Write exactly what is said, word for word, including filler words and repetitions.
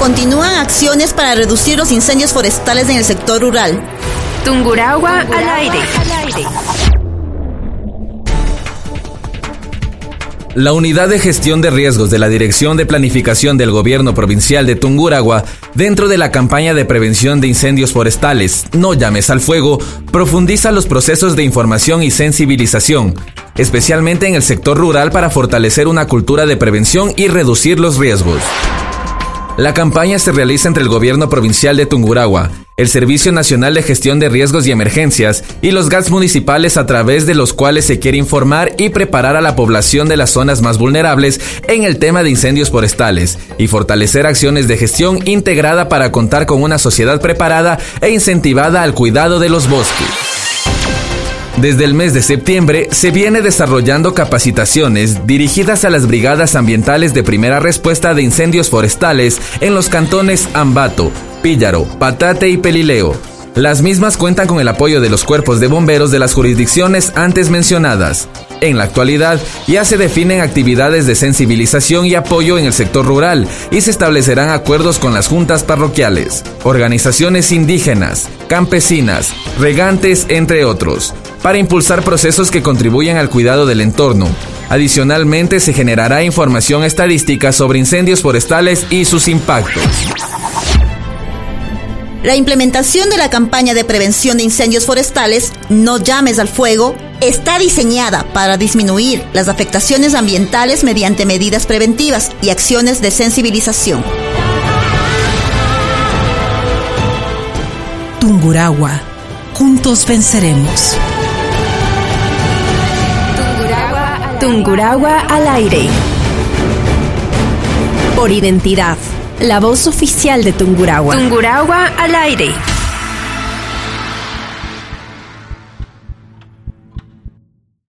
Continúan acciones para reducir los incendios forestales en el sector rural. Tungurahua al aire. La Unidad de Gestión de Riesgos de la Dirección de Planificación del Gobierno Provincial de Tungurahua, dentro de la campaña de prevención de incendios forestales No llames al fuego, profundiza los procesos de información y sensibilización, especialmente en el sector rural, para fortalecer una cultura de prevención y reducir los riesgos. La campaña se realiza entre el Gobierno Provincial de Tungurahua, el Servicio Nacional de Gestión de Riesgos y Emergencias y los G A Ts municipales, a través de los cuales se quiere informar y preparar a la población de las zonas más vulnerables en el tema de incendios forestales y fortalecer acciones de gestión integrada para contar con una sociedad preparada e incentivada al cuidado de los bosques. Desde el mes de septiembre se viene desarrollando capacitaciones dirigidas a las brigadas ambientales de primera respuesta de incendios forestales en los cantones Ambato, Píllaro, Patate y Pelileo. Las mismas cuentan con el apoyo de los cuerpos de bomberos de las jurisdicciones antes mencionadas. En la actualidad, ya se definen actividades de sensibilización y apoyo en el sector rural y se establecerán acuerdos con las juntas parroquiales, organizaciones indígenas, campesinas, regantes, entre otros, para impulsar procesos que contribuyan al cuidado del entorno. Adicionalmente, se generará información estadística sobre incendios forestales y sus impactos. La implementación de la campaña de prevención de incendios forestales No llames al fuego está diseñada para disminuir las afectaciones ambientales mediante medidas preventivas y acciones de sensibilización. Tungurahua, juntos venceremos. Tungurahua, Tungurahua al aire. Por identidad, la voz oficial de Tungurahua. Tungurahua al aire.